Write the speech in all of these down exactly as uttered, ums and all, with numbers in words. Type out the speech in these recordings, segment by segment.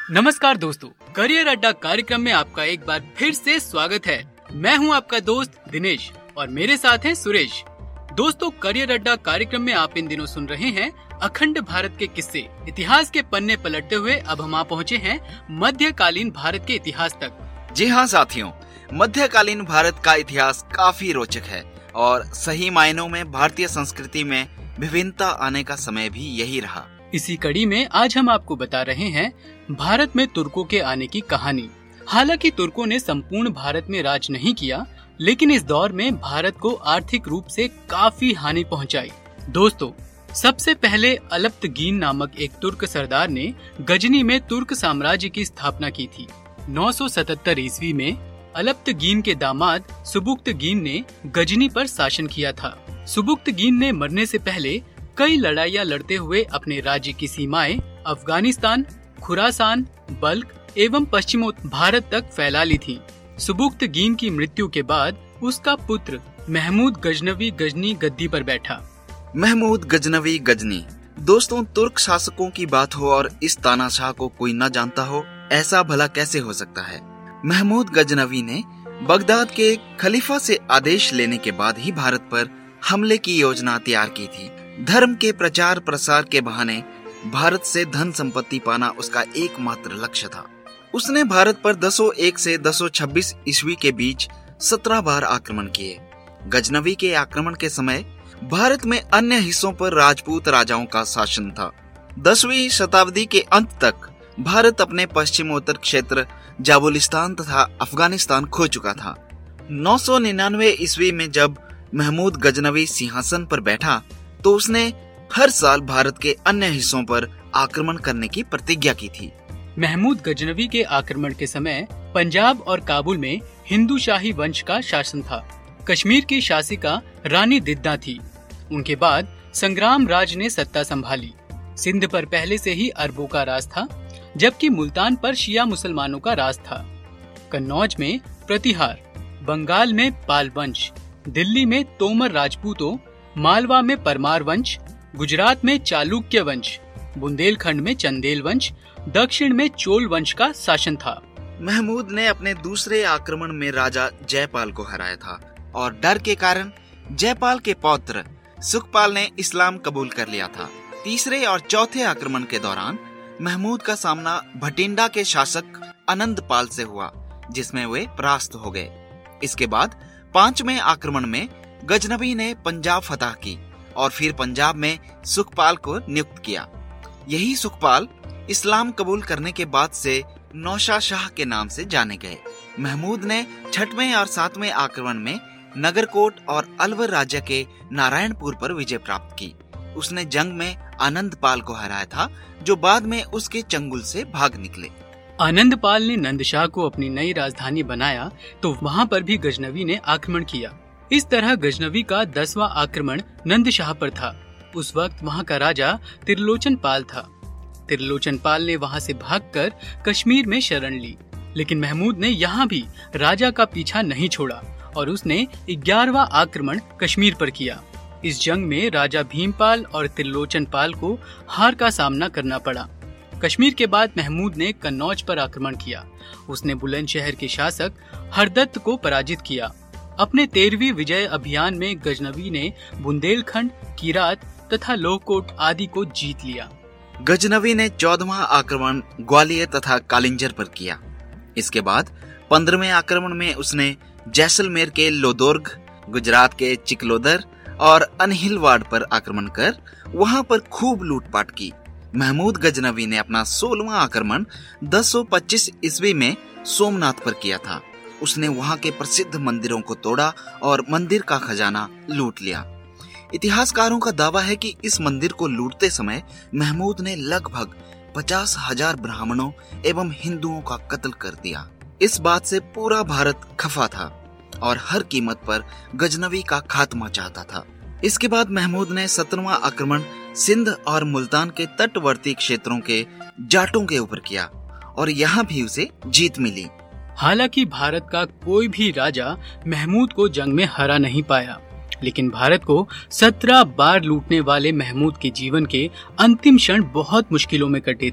नमस्कार दोस्तों, करियर अड्डा कार्यक्रम में आपका एक बार फिर से स्वागत है। मैं हूं आपका दोस्त दिनेश और मेरे साथ हैं सुरेश। दोस्तों, करियर अड्डा कार्यक्रम में आप इन दिनों सुन रहे हैं अखंड भारत के किस्से। इतिहास के पन्ने पलटते हुए अब हम आ पहुँचे हैं मध्यकालीन भारत के इतिहास तक। जी हाँ साथियों, मध्यकालीन भारत का इतिहास काफी रोचक है और सही मायनों में भारतीय संस्कृति में विभिन्नता आने का समय भी यही रहा। इसी कड़ी में आज हम आपको बता रहे हैं भारत में तुर्कों के आने की कहानी। हालांकि तुर्कों ने संपूर्ण भारत में राज नहीं किया, लेकिन इस दौर में भारत को आर्थिक रूप से काफी हानि पहुंचाई। दोस्तों, सबसे पहले अलप्तगीन नामक एक तुर्क सरदार ने गजनी में तुर्क साम्राज्य की स्थापना की थी। नौ सौ सतहत्तर ईस्वी में अलप्तगीन के दामाद सुबुक्तगीन ने गजनी पर शासन किया था। सुबुक्तगीन ने मरने से पहले कई लड़ाइयाँ लड़ते हुए अपने राज्य की सीमाएं अफगानिस्तान, खुरासान, बल्ख एवं पश्चिमोत्तर भारत तक फैला ली थी। सुबुक्तगीन की मृत्यु के बाद उसका पुत्र महमूद गजनवी गजनी गद्दी पर बैठा। महमूद गजनवी गजनी। दोस्तों, तुर्क शासकों की बात हो और इस तानाशाह को कोई न जानता हो, ऐसा भला कैसे हो सकता है। महमूद गजनवी ने बगदाद के खलीफा से आदेश लेने के बाद ही भारत पर हमले की योजना तैयार की थी। धर्म के प्रचार प्रसार के बहाने भारत से धन संपत्ति पाना उसका एकमात्र लक्ष्य था। उसने भारत पर दो सौ एक से दो सौ छब्बीस ईस्वी के बीच सत्रह बार आक्रमण किए। गजनवी के आक्रमण के समय भारत में अन्य हिस्सों पर राजपूत राजाओं का शासन था। दसवीं शताब्दी के अंत तक भारत अपने पश्चिमोत्तर क्षेत्र जाबुलिस्तान तथा अफगानिस्तान खो चुका था। नौ सौ निन्यानवे ईस्वी में जब महमूद गजनवी सिंहासन पर बैठा तो उसने हर साल भारत के अन्य हिस्सों पर आक्रमण करने की प्रतिज्ञा की थी। महमूद गजनवी के आक्रमण के समय पंजाब और काबुल में हिंदू शाही वंश का शासन था। कश्मीर की शासिका रानी दिद्दा थी। उनके बाद संग्राम राज ने सत्ता संभाली। सिंध पर पहले से ही अरबों का राज था, जबकि मुल्तान पर शिया मुसलमानों का राज था। कन्नौज में प्रतिहार, बंगाल में पाल वंश, दिल्ली में तोमर राजपूतों, मालवा में परमार वंश, गुजरात में चालुक्य वंश, बुंदेलखंड में चंदेल वंश, दक्षिण में चोल वंश का शासन था। महमूद ने अपने दूसरे आक्रमण में राजा जयपाल को हराया था और डर के कारण जयपाल के पौत्र सुखपाल ने इस्लाम कबूल कर लिया था। तीसरे और चौथे आक्रमण के दौरान महमूद का सामना भटिंडा के शासक आनंदपाल से हुआ, जिसमें वे परास्त हो गए। इसके बाद पांचवें आक्रमण में गजनवी ने पंजाब फतह की और फिर पंजाब में सुखपाल को नियुक्त किया। यही सुखपाल इस्लाम कबूल करने के बाद से नौशाह शाह के नाम से जाने गए। महमूद ने छठवें और सातवें आक्रमण में नगरकोट और अलवर राज्य के नारायणपुर पर विजय प्राप्त की। उसने जंग में आनंदपाल को हराया था, जो बाद में उसके चंगुल से भाग निकले। आनंदपाल ने नंदशाह को अपनी नई राजधानी बनाया तो वहाँ पर भी गजनवी ने आक्रमण किया। इस तरह गजनवी का दसवां आक्रमण नंदशाह पर था। उस वक्त वहाँ का राजा त्रिलोचन पाल था। त्रिलोचन पाल ने वहाँ से भागकर कश्मीर में शरण ली, लेकिन महमूद ने यहाँ भी राजा का पीछा नहीं छोड़ा और उसने ग्यारहवां आक्रमण कश्मीर पर किया। इस जंग में राजा भीमपाल और त्रिलोचन पाल को हार का सामना करना पड़ा। कश्मीर के बाद महमूद ने कन्नौज पर आक्रमण किया। उसने बुलंदशहर के शासक हरदत्त को पराजित किया। अपने तेरहवीं विजय अभियान में गजनवी ने बुंदेलखंड, किरात तथा लोहकोट आदि को जीत लिया। गजनवी ने चौदहवां आक्रमण ग्वालियर तथा कालिंजर पर किया। इसके बाद पंद्रहवें आक्रमण में उसने जैसलमेर के लोदोर्ग, गुजरात के चिकलोदर और अनहिलवाड़ पर आक्रमण कर वहां पर खूब लूटपाट की। महमूद गजनवी ने अपना सोलहवां आक्रमण दस सौ पच्चीस ईस्वी में सोमनाथ पर किया था। उसने वहां के प्रसिद्ध मंदिरों को तोड़ा और मंदिर का खजाना लूट लिया। इतिहासकारों का दावा है कि इस मंदिर को लूटते समय महमूद ने लगभग पचास हजार ब्राह्मणों एवं हिंदुओं का कत्ल कर दिया। इस बात से पूरा भारत खफा था और हर कीमत पर गजनवी का खात्मा चाहता था। इसके बाद महमूद ने सत्रहवां आक्रमण सिंध और मुल्तान के तटवर्ती क्षेत्रों के जाटों के ऊपर किया और यहाँ भी उसे जीत मिली। हालांकि भारत का कोई भी राजा महमूद को जंग में हरा नहीं पाया, लेकिन भारत को सत्रह बार लूटने वाले महमूद के जीवन के अंतिम क्षण बहुत मुश्किलों में कटे थे।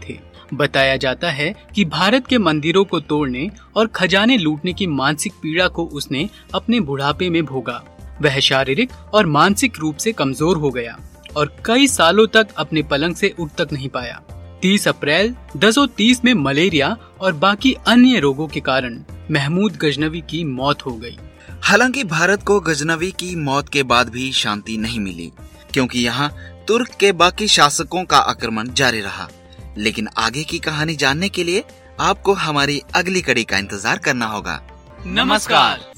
बताया जाता है कि भारत के मंदिरों को तोड़ने और खजाने लूटने की मानसिक पीड़ा को उसने अपने बुढ़ापे में भोगा। वह शारीरिक और मानसिक रूप से कमजोर हो गया और कई सालों तक अपने पलंग से उठ तक नहीं पाया। तीस अप्रैल दस सौ तीस में मलेरिया और बाकी अन्य रोगों के कारण महमूद गजनवी की मौत हो गई। हालांकि भारत को गजनवी की मौत के बाद भी शांति नहीं मिली, क्योंकि यहाँ तुर्क के बाकी शासकों का आक्रमण जारी रहा। लेकिन आगे की कहानी जानने के लिए आपको हमारी अगली कड़ी का इंतजार करना होगा। नमस्कार।